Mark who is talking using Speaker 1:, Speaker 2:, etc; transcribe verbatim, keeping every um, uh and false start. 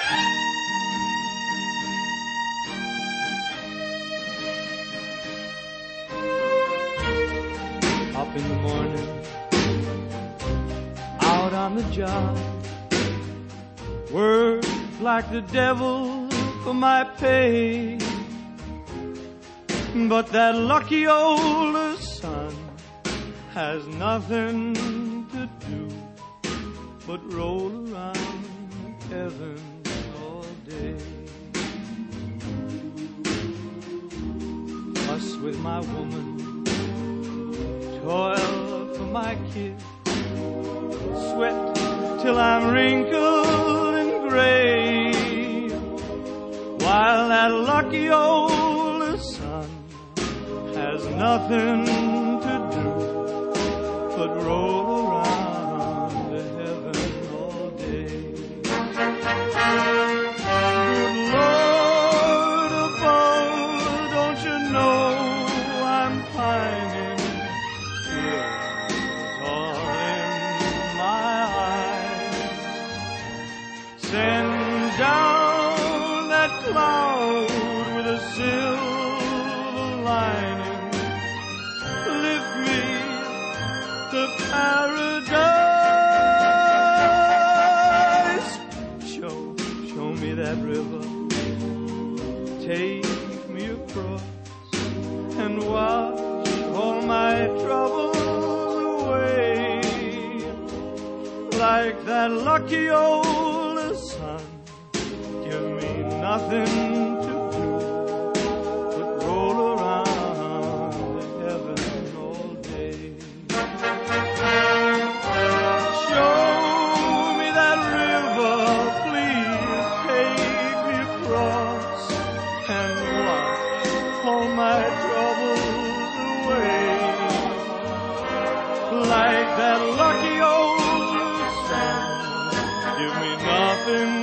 Speaker 1: Up in the morning, out on the job, work like the devil for my pay. But that lucky old sun has nothing to do but roll around heaven all day. Fuss with my woman, toil for my kid, sweat till I'm wrinkled and gray, while that lucky old sun has nothing to do but roll around to heaven all day. Good Lord above, don't you know I'm pining here, all in my eyes. Send down that cloud with a silver lining, lift me to paradise. Show, show me that river, take me across, and wash all my troubles away. Like that lucky old sun, give me nothing to do but roll around to heaven all day. Show me that river, please take me across, and wash all my troubles away. Like that lucky old sun, give me nothing